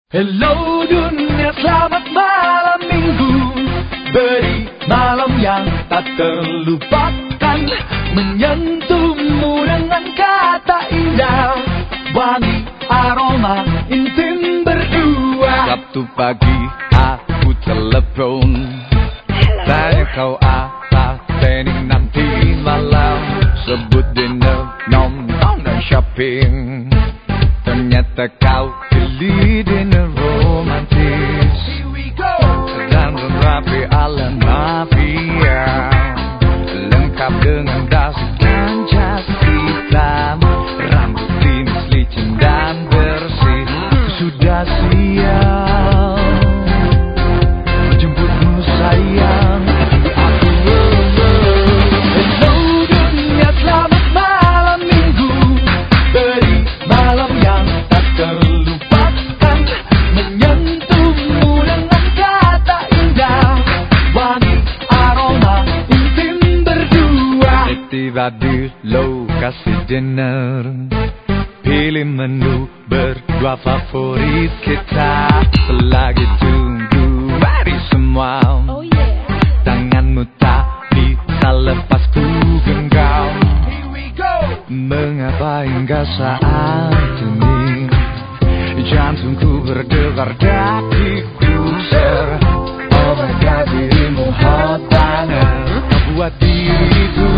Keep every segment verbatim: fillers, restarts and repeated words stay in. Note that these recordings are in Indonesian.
Hello dunia, selamat malam minggu. Beri malam yang tak terlupakan, menyentuhmu dengan kata indah, wangi aroma intim berdua. Sabtu pagi aku telepon, tanya kau apa planning nanti malam. Sebut dinner, nonton dan shopping. Ternyata kau pilih dinner romantis dan berapi ala mafia, lengkap dengan dasi kancas hitam, rambut timis licin dan bersih. Sudah siap menjemputmu sayang. Hello dunia, selamat malam minggu. Beri malam yang tak terlupakan, menyentuhmu dengan kata indah, wangi aroma intim berdua. Tiba di lokasi dinner, pilih menu berdua favorit kita. Selagi tunggu hari semua, Oh yeah. tanganmu tak bisa lepas ku genggam. Here we go. Mengapa hingga saat ini jantungku berdebar dakik-dukser? Oh my God, dirimu hot banget, buat diriku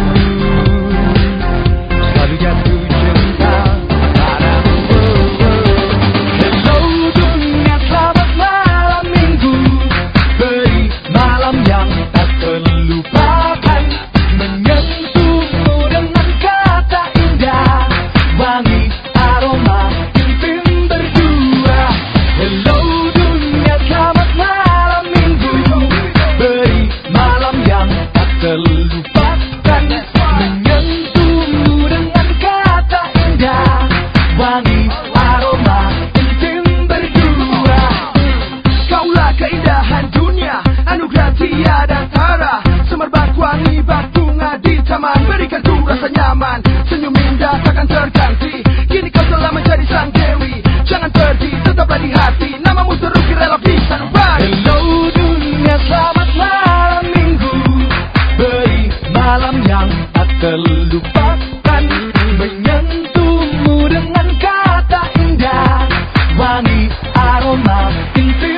selalu jatuh cinta padamu. Hello dunia, selamat malam minggu. Beri malam yang tak terlupakan, menyentuhmu dengan kata indah, wangi aroma intim berdua. Hello dunia, selamat malam minggu. Beri malam yang tak terlupakan, menyentuhmu dengan kata indah, wangi aroma intim berdua. Kaulah keindahan dunia, anugerah tiada tara, semerbak wangi bak bunga di taman, berikan ku rasa nyaman, senyum indah takkan terganti. Kini kau telah menjadi sang dewi, jangan pergi, tetaplah di hati, namamu terukir relap di sanubari. Hello dunia, selamat malam minggu. Beri malam yang tak terlupakan, menyentuhmu dengan kata indah, wangi aroma intim